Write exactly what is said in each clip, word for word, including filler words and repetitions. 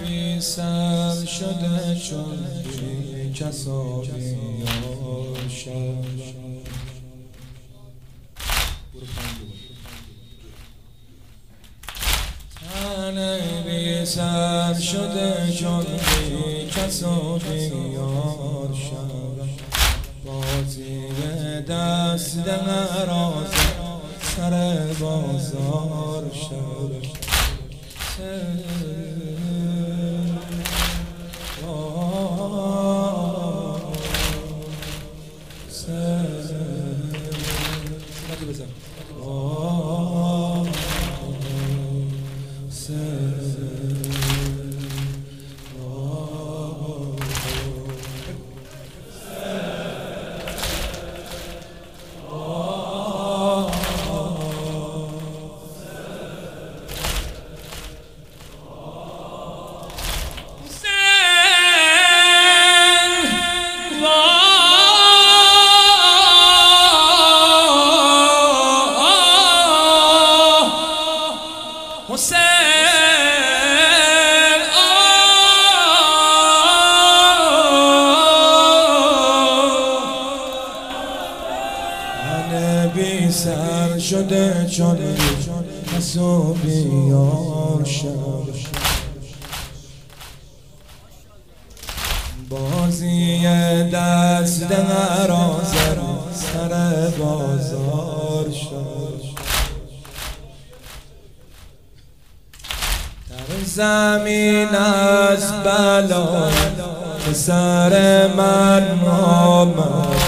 بی سر شده چون بی کسا بیار شب. تن بی سر شده چون بی کسا بیار شب. بازی دست دراز سر بازار شب. بی سر شده چون کسا بیار شب. بازی دست دراز سر بازار شب. در زمین از بلا سر من آمد.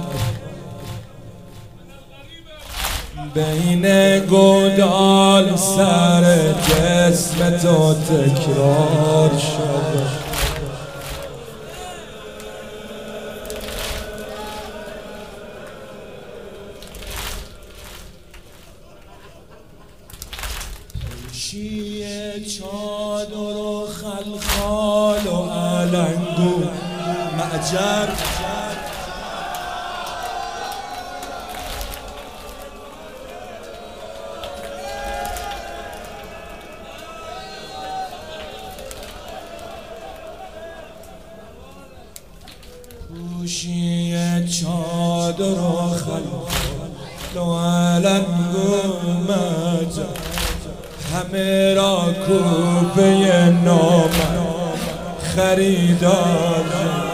بین گودال سر جسم تو تکرار شد. پوشی چادر و خلخال و علنگ و معجر. پوشی چادر و خلخال و علنگ و معجر. همه را کوپه نام خریدار.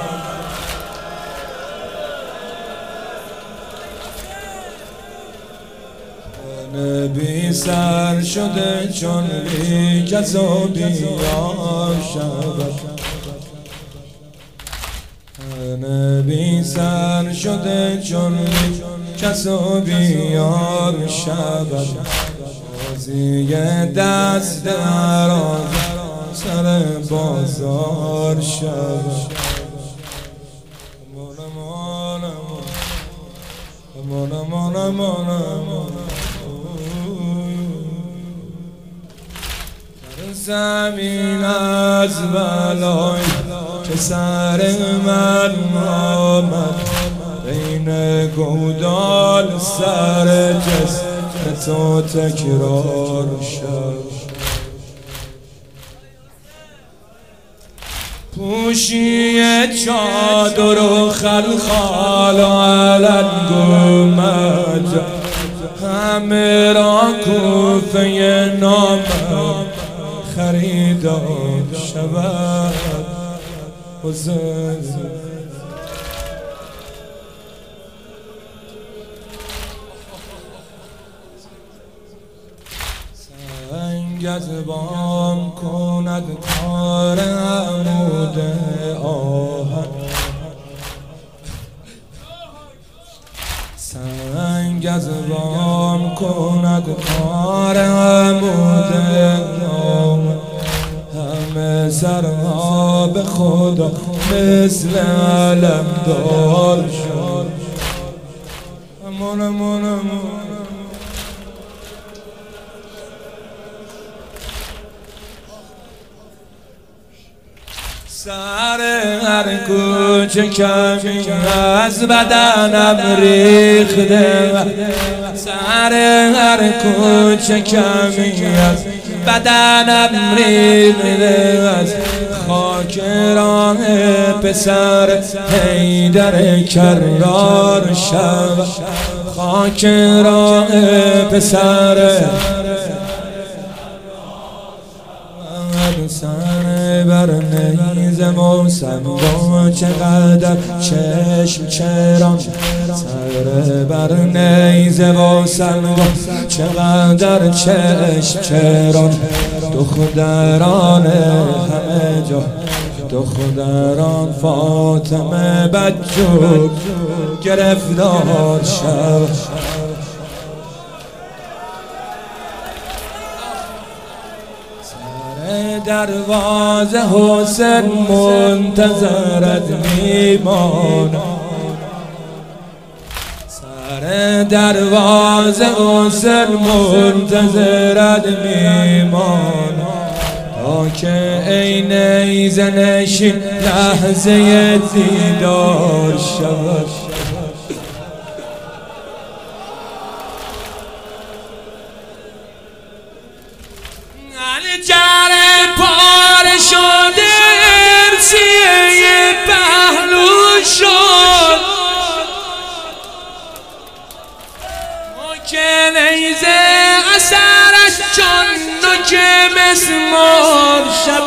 تن بی سر شده چون بی کسا بیار شب. تن بی سر شده چون بی کسا بیار شب. بازی دست دراز سر بازار شب. در زمین از بلای که سر من آمد. بین گودال سر جسم تو تکرار شد. پوشی چادر و خلخال و علنگ و معجر. همه را کوفه نام خریدار شود. سنگ از بام کند کار عمود آهن. سنگ از بام کند کار عمود آهن. همه سرها به خدا مثل علمدار شد. امان امان امان. سر هر کوچه کمی از بدنم ریخته. سر هر کوچه کمی از بدنم ریخته از خاک راه پسر حیدر کرار شب خاک راه پسر سر بر نیز موسم با چقدر چشم چران سر بر نیز موسم با چقدر چشم چران دختران همه جا دختران فاطمه بجو گرفتار شد دروازه حسین منتظرت میمانم سر دروازه حسین منتظرت میمانم تا که ای نیزه نشین لحظه دیدار شود جره پار شده ارسیه پهلو شد که نیزه اثرش چون که مسمار شد